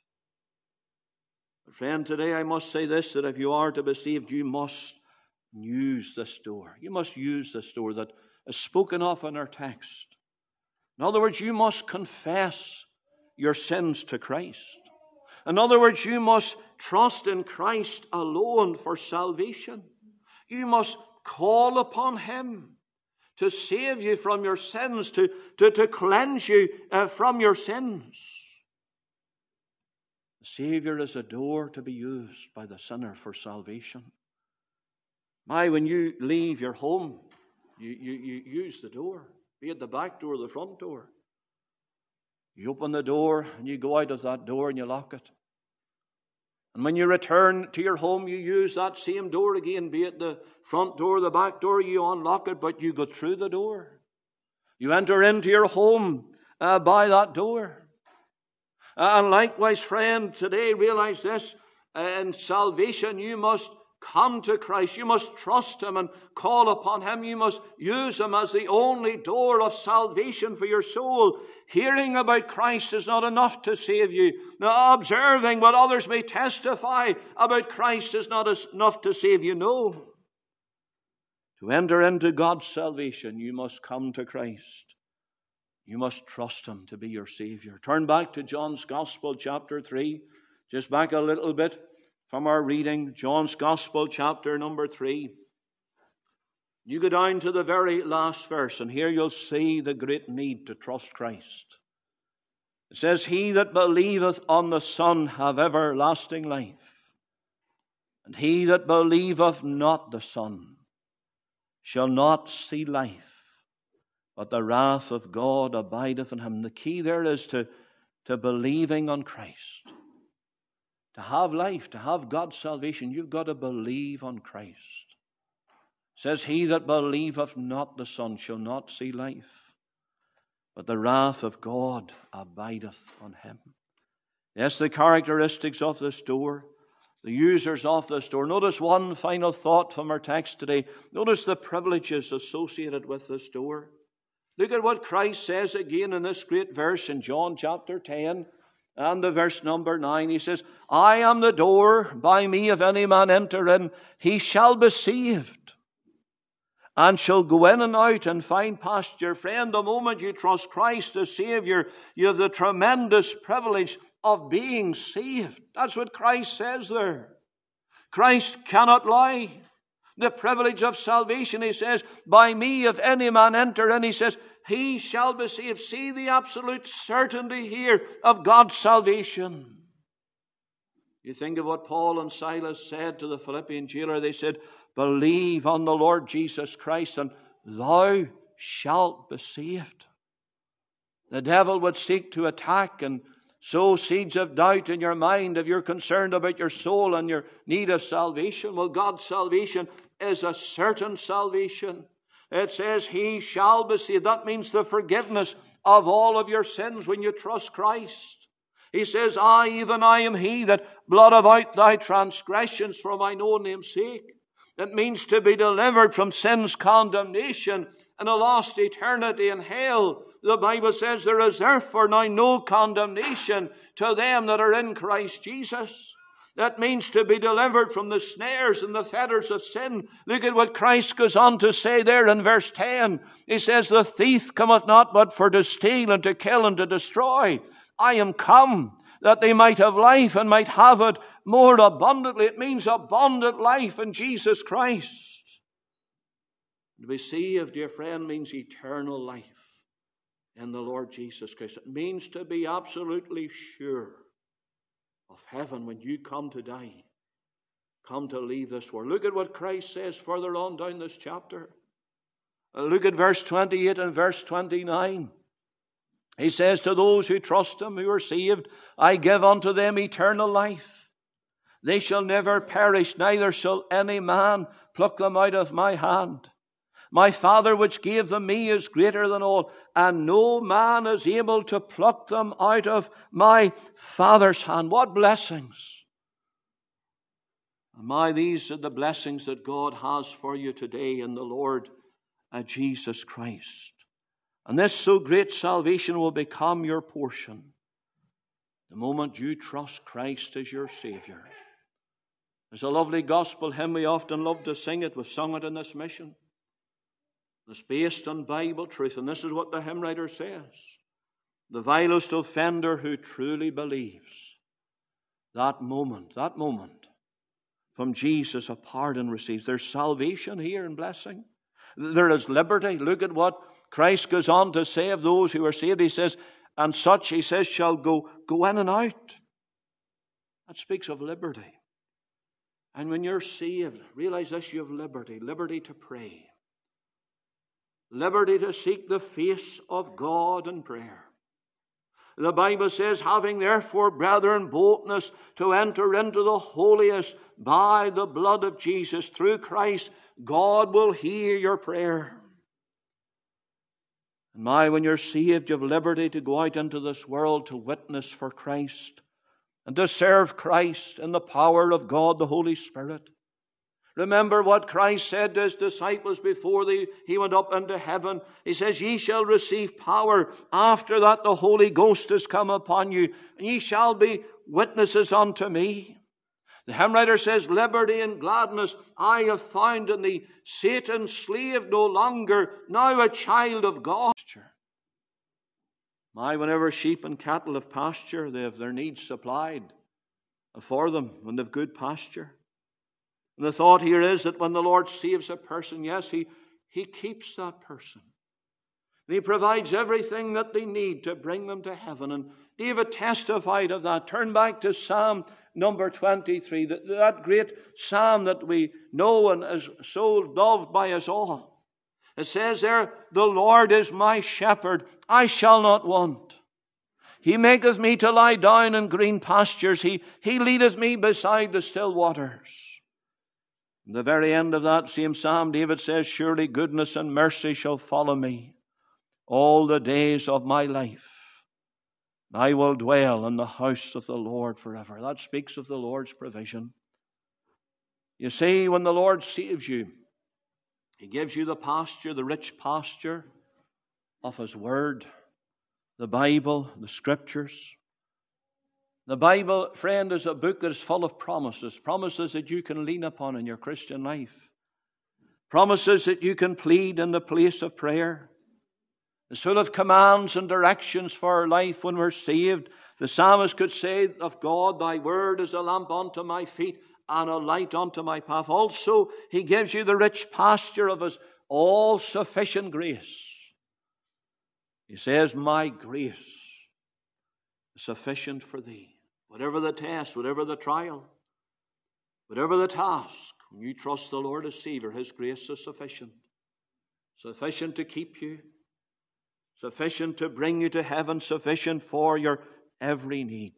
But friend, today I must say this, that if you are to be saved, you must use this door. You must use this door that is spoken of in our text. In other words, you must confess your sins to Christ. In other words, you must trust in Christ alone for salvation. You must call upon Him to save you from your sins, to, to, to cleanse you uh, from your sins. The Savior is a door to be used by the sinner for salvation. My, when you leave your home, you, you, you use the door, be it the back door or the front door. You open the door and you go out of that door and you lock it. And when you return to your home, you use that same door again, be it the front door, the back door, you unlock it, but you go through the door. You enter into your home uh, by that door. Uh, and likewise, friend, today realize this. Uh, in salvation, you must come to Christ. You must trust Him and call upon Him. You must use Him as the only door of salvation for your soul. Hearing about Christ is not enough to save you. Now, observing what others may testify about Christ is not enough to save you. No. To enter into God's salvation, you must come to Christ. You must trust Him to be your Savior. Turn back to John's Gospel, chapter three. Just back a little bit from our reading. John's Gospel, chapter number three. You go down to the very last verse, and here you'll see the great need to trust Christ. It says, He that believeth on the Son have everlasting life, and he that believeth not the Son shall not see life, but the wrath of God abideth in him. The key there is to, to believing on Christ. To have life, to have God's salvation, you've got to believe on Christ. It says, He that believeth not the Son shall not see life, but the wrath of God abideth on him. Yes, the characteristics of this door, the users of this door. Notice one final thought from our text today. Notice the privileges associated with this door. Look at what Christ says again in this great verse in John chapter ten and the verse number nine. He says, I am the door. By me if any man enter in, he shall be saved, and shall go in and out and find pasture. Friend, the moment you trust Christ as Savior, you have the tremendous privilege of being saved. That's what Christ says there. Christ cannot lie. The privilege of salvation, He says, by me if any man enter in, He says, he shall be saved. See the absolute certainty here of God's salvation. You think of what Paul and Silas said to the Philippian jailer. They said, believe on the Lord Jesus Christ and thou shalt be saved. The devil would seek to attack and sow seeds of doubt in your mind if you're concerned about your soul and your need of salvation. Well, God's salvation is a certain salvation. It says, he shall be saved. That means the forgiveness of all of your sins when you trust Christ. He says, I, even I am He that blotteth out thy transgressions for mine own name's sake. It means to be delivered from sin's condemnation and a lost eternity in hell. The Bible says there is therefore now no condemnation to them that are in Christ Jesus. That means to be delivered from the snares and the fetters of sin. Look at what Christ goes on to say there in verse ten. He says, the thief cometh not but for to steal and to kill and to destroy. I am come that they might have life and might have it more abundantly. It means abundant life in Jesus Christ. To be saved, dear friend, means eternal life in the Lord Jesus Christ. It means to be absolutely sure of heaven when you come to die, come to leave this world. Look at what Christ says further on down this chapter. Look at verse twenty-eight and verse twenty-nine. He says, to those who trust Him, who are saved, I give unto them eternal life. They shall never perish, neither shall any man pluck them out of my hand. My Father which gave them me is greater than all, and no man is able to pluck them out of my Father's hand. What blessings! And my, these are the blessings that God has for you today in the Lord uh, Jesus Christ. And this so great salvation will become your portion the moment you trust Christ as your Savior. There's a lovely gospel hymn. We often love to sing it. We've sung it in this mission. It's based on Bible truth. And this is what the hymn writer says. The vilest offender who truly believes, that moment, that moment, from Jesus a pardon receives. There's salvation here and blessing. There is liberty. Look at what Christ goes on to say of those who are saved. He says, and such, He says, shall go, go in and out. That speaks of liberty. And when you're saved, realize this, you have liberty. Liberty to pray. Liberty to seek the face of God in prayer. The Bible says, having therefore, brethren, boldness to enter into the holiest by the blood of Jesus, through Christ, God will hear your prayer. And my, when you're saved, you have liberty to go out into this world to witness for Christ and to serve Christ in the power of God, the Holy Spirit. Remember what Christ said to his disciples before they, he went up into heaven. He says, ye shall receive power. After that the Holy Ghost is come upon you, and ye shall be witnesses unto me. The hymn writer says, liberty and gladness I have found in thee, Satan's slave no longer, now a child of God. My, whenever sheep and cattle have pasture, they have their needs supplied for them when they have good pasture. And the thought here is that when the Lord saves a person, yes, He, he keeps that person. And He provides everything that they need to bring them to heaven. And David testified of that. Turn back to Psalm number twenty-three, that, that great psalm that we know and is so loved by us all. It says there, the Lord is my shepherd, I shall not want. He maketh me to lie down in green pastures. He, he leadeth me beside the still waters. In the very end of that same psalm, David says, surely goodness and mercy shall follow me all the days of my life. I will dwell in the house of the Lord forever. That speaks of the Lord's provision. You see, when the Lord saves you, He gives you the pasture, the rich pasture of His Word, the Bible, the Scriptures. The Bible, friend, is a book that is full of promises, promises that you can lean upon in your Christian life, promises that you can plead in the place of prayer. It's full of commands and directions for our life when we're saved. The psalmist could say of God, thy word is a lamp unto my feet and a light unto my path. Also, He gives you the rich pasture of His all-sufficient grace. He says, my grace is sufficient for thee. Whatever the test, whatever the trial, whatever the task, when you trust the Lord as Savior, His grace is sufficient. Sufficient to keep you, sufficient to bring you to heaven, sufficient for your every need.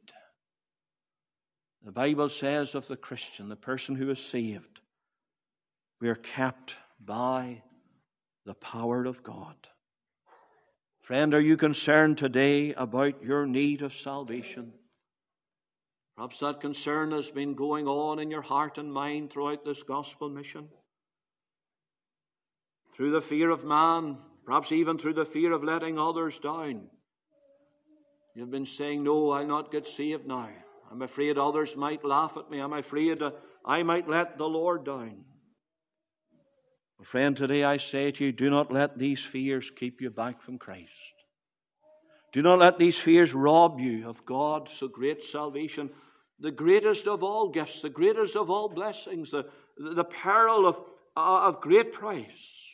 The Bible says of the Christian, the person who is saved, we are kept by the power of God. Friend, are you concerned today about your need of salvation? Perhaps that concern has been going on in your heart and mind throughout this gospel mission. Through the fear of man, perhaps even through the fear of letting others down. You've been saying, no, I'll not get saved now. I'm afraid others might laugh at me. I'm afraid uh, I might let the Lord down. Well, friend, today I say to you, do not let these fears keep you back from Christ. Do not let these fears rob you of God's so great salvation, the greatest of all gifts, the greatest of all blessings, the, the peril of, uh, of great price.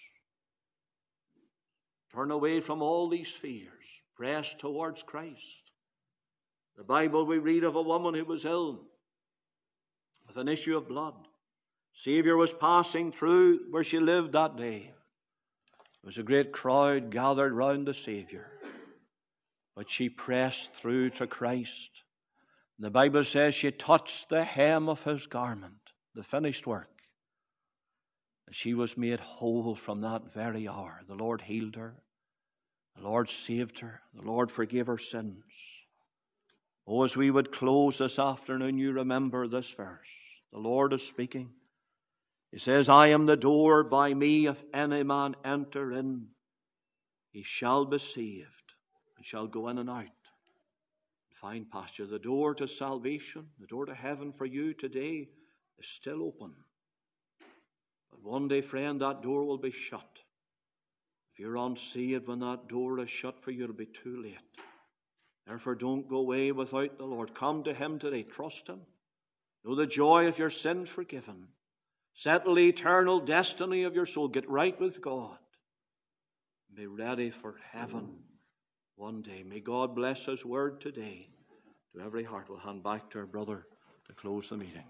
Turn away from all these fears. Press towards Christ. The Bible, we read of a woman who was ill with an issue of blood. Savior was passing through where she lived that day. There was a great crowd gathered round the Savior. But she pressed through to Christ. And the Bible says she touched the hem of His garment, the finished work. And she was made whole from that very hour. The Lord healed her. The Lord saved her. The Lord forgave her sins. Oh, as we would close this afternoon, you remember this verse. The Lord is speaking. He says, I am the door. By me, if any man enter in, he shall be saved and shall go in and out. Find pasture. The door to salvation, the door to heaven for you today is still open. But one day, friend, that door will be shut. If you're unsaved when that door is shut for you, it'll be too late. Therefore, don't go away without the Lord. Come to Him today. Trust Him. Know the joy of your sins forgiven. Settle the eternal destiny of your soul. Get right with God. Be ready for heaven one day. May God bless His word today to every heart. We'll hand back to our brother to close the meeting.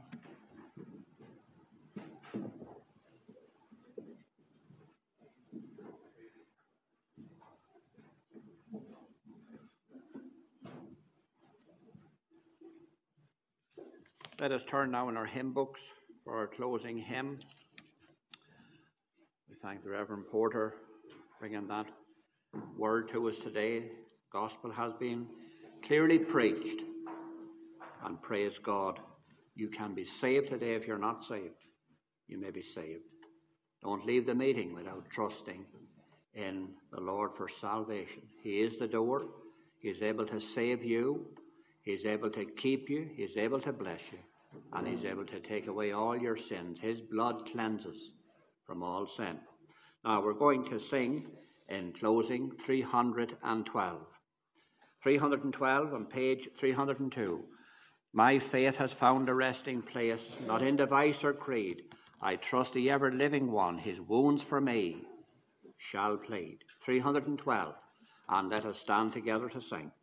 Let us turn now in our hymn books for our closing hymn. We thank the Reverend Porter for bringing that word to us today. Gospel has been clearly preached. And praise God, you can be saved today. If you're not saved, you may be saved. Don't leave the meeting without trusting in the Lord for salvation. He is the door. He is able to save you. He's able to keep you. He's able to bless you. And he's able to take away all your sins. His blood cleanses from all sin. Now we're going to sing in closing three hundred twelve. three hundred twelve on page three hundred two. My faith has found a resting place, not in device or creed. I trust the ever-living one, his wounds for me shall plead. three hundred twelve, and let us stand together to sing.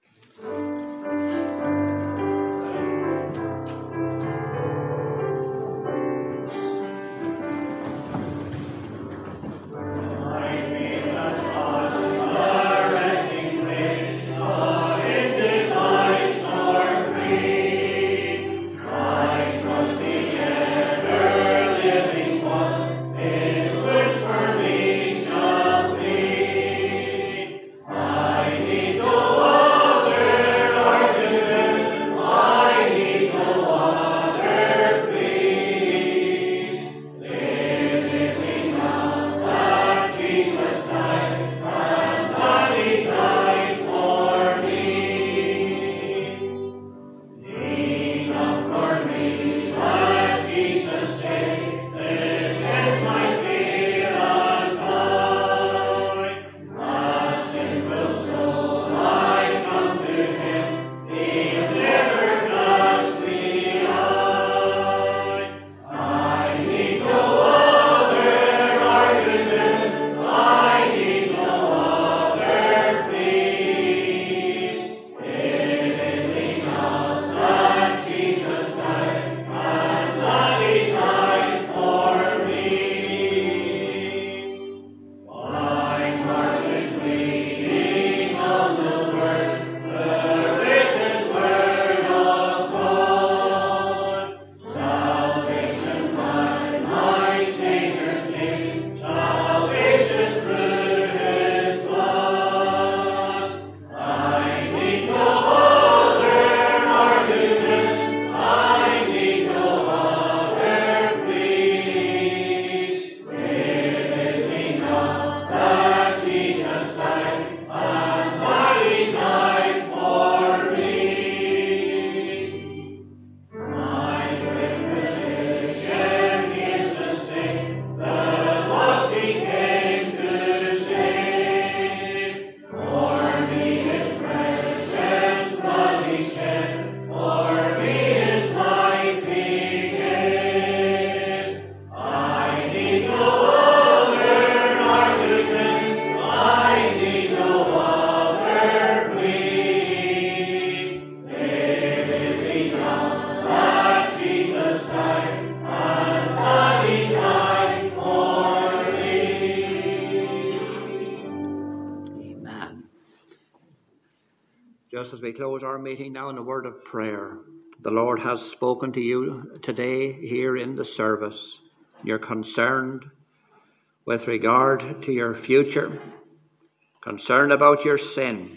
Just as we close our meeting now in a word of prayer, the Lord has spoken to you today here in the service. You're concerned with regard to your future, concerned about your sin.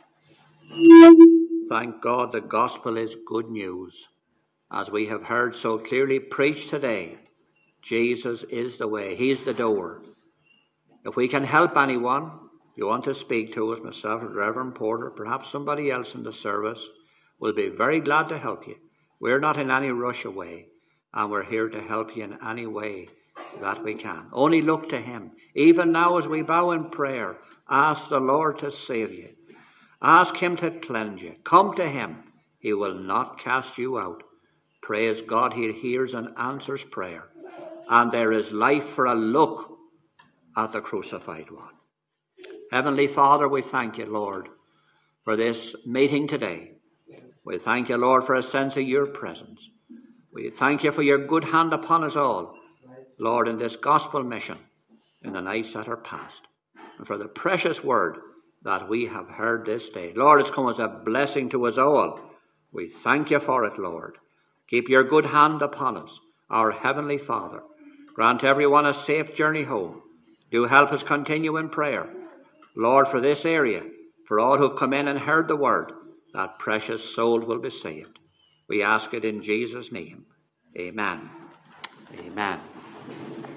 Thank God the gospel is good news. As we have heard so clearly preached today, Jesus is the way. He's the door. If we can help anyone, if you want to speak to us, myself or Reverend Porter, perhaps somebody else in the service, we'll be very glad to help you. We're not in any rush away, and we're here to help you in any way that we can. Only look to him. Even now as we bow in prayer, ask the Lord to save you. Ask him to cleanse you. Come to him. He will not cast you out. Praise God, he hears and answers prayer. And there is life for a look at the crucified one. Heavenly Father, we thank you, Lord, for this meeting today. We thank you, Lord, for a sense of your presence. We thank you for your good hand upon us all, Lord, in this gospel mission in the nights that are past, and for the precious word that we have heard this day. Lord, it's come as a blessing to us all. We thank you for it, Lord. Keep your good hand upon us, our Heavenly Father. Grant everyone a safe journey home. Do help us continue in prayer. Lord, for this area, for all who've come in and heard the word, that precious soul will be saved. We ask it in Jesus' name. Amen. Amen.